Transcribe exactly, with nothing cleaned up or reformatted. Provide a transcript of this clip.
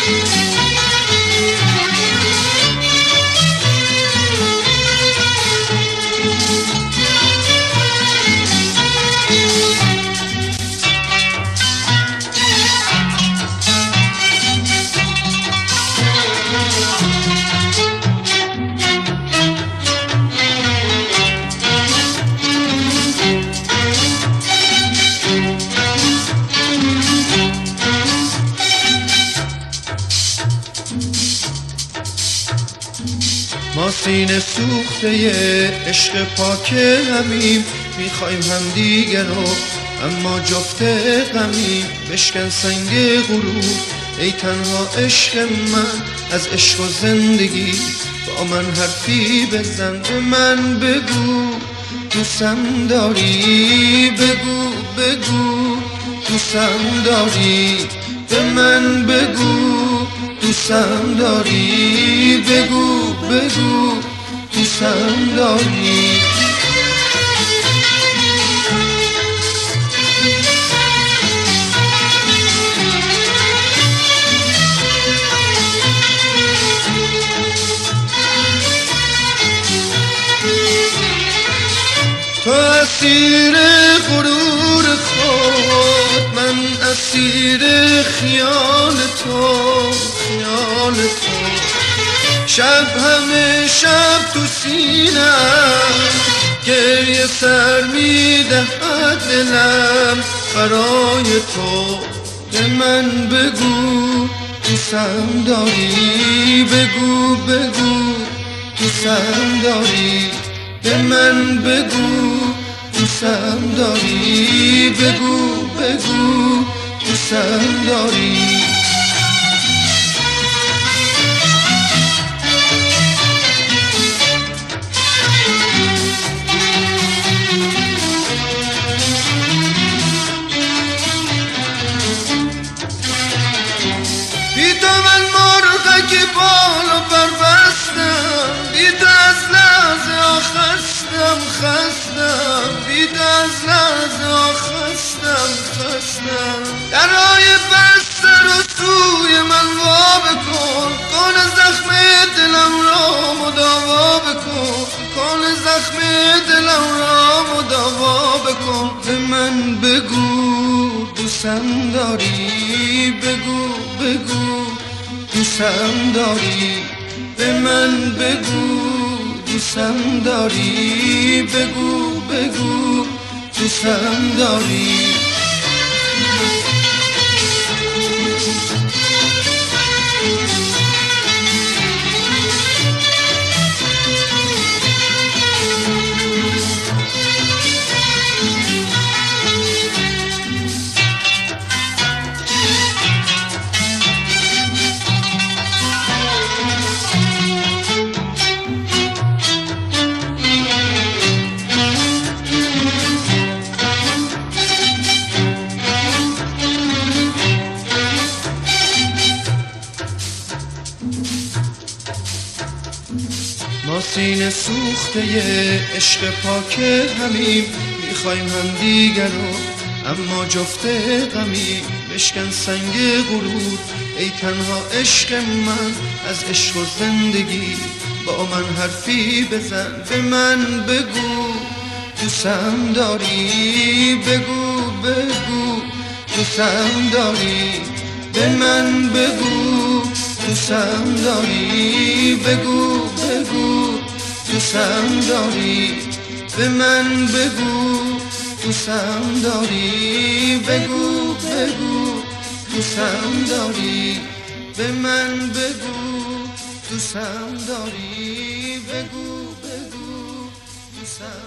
ما سینه سوخته عشق پاک همیم، میخوایم هم دیگر رو اما جفت غمیم. بشکن سنگ غرور ای تنها عشق من، از عشق و زندگی با من حرفی بزن. به من بگو دوستم داری، بگو بگو دوستم داری. به من بگو دوستم داری، بگو بگو دوستم داری. تو اسیر غرور خود، من اسیر خیال تو، خیال تو. شب همه شب تو سینم گریه سر میدهد دلم برای تو. به من بگو دوستم داری، بگو بگو دوستم داری. به من بگو دوستم داری، بگو بگو دوستم داری. بی تو من مرغک بالو پر بستم، بی تو از لحظه خستم خستم، بی تو از لحظه خستم خستم. درهای بسته رو سوی من وا بکن، کن زخم دلم را مداوا بکن، کن زخم دلم را مداوا بکن. به من بگو دوستم داری، بگو بگو دوستم داری. به من بگو دوستم داری، بگو بگو دوستم داری. ما سینه سوخته عشق پاک همیم، میخوایم هم دیگر رو اما جفت غمیم. بشکن سنگ غرور ای تنها عشق من، از عشق و زندگی با من حرفی بزن. به من بگو دوستم داری، بگو بگو دوستم داری. به من بگو دوستم داری، بگو بگو دوستم داری. به من بگو دوستم داری، بگو بگو دوستم داری. به من بگو دوستم داری، بگو بگو دوستم